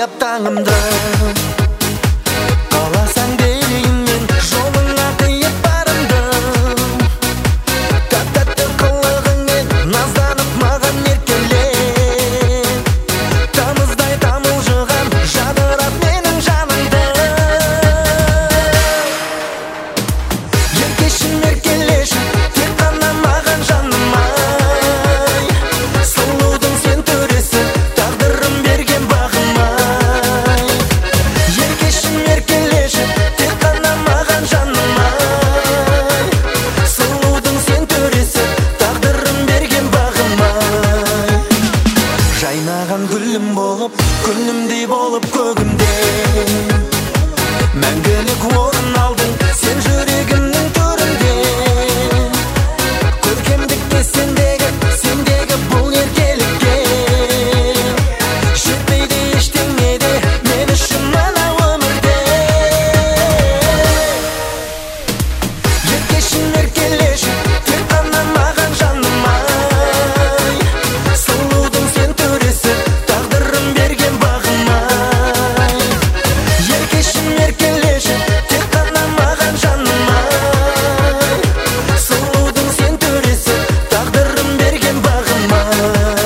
бояп таңымды. Қаласаң берейін мен жолыңа қиып барымды. Тәп-тәтті қылығыңмен назданып маған еркеле. Тамыздай тамылжыған жадырап менің жанымды. Еркешім еркелеші тек қана маған жаным ай. Сұлудың сен төресі тағдырым берген бағым ай. Еркешім еркелеші тек қана маған жаным ай. Сұлудың сен төресі тағдырым берген бағым ай. Жайнаған гүлім болып күнімдей болып көгімде мәңгілік орын алдың сен жүрегімнің төрінде. Көркемдікке сендегі бұл еркелікке жетпейді ештеңе де мен үшін мына өмірде. Еркешім еркелеші тек қана маған жаным ай. Сұлудың сен төресі тағдырым берген бағым ай. Еркешім еркелеші тек қана маған жаным ай. Сұлудың сен төресі тағдырым берген бағым ай.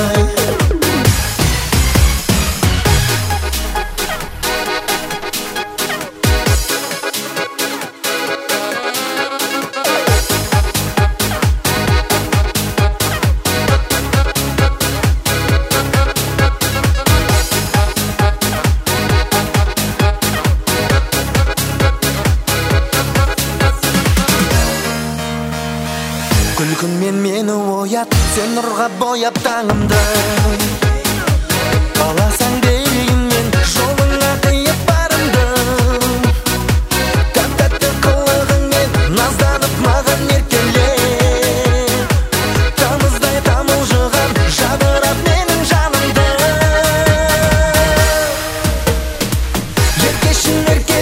Күлкіңмен мені оят, сен нұрға бояп таңымды. Қаласаң берейін мен жолыңа қиып барымды. Тәп-тәтті қылығыңмен назданып маған еркеле. Тамыздай тамылжыған жадырап менің жанымды. Еркешім еркелеші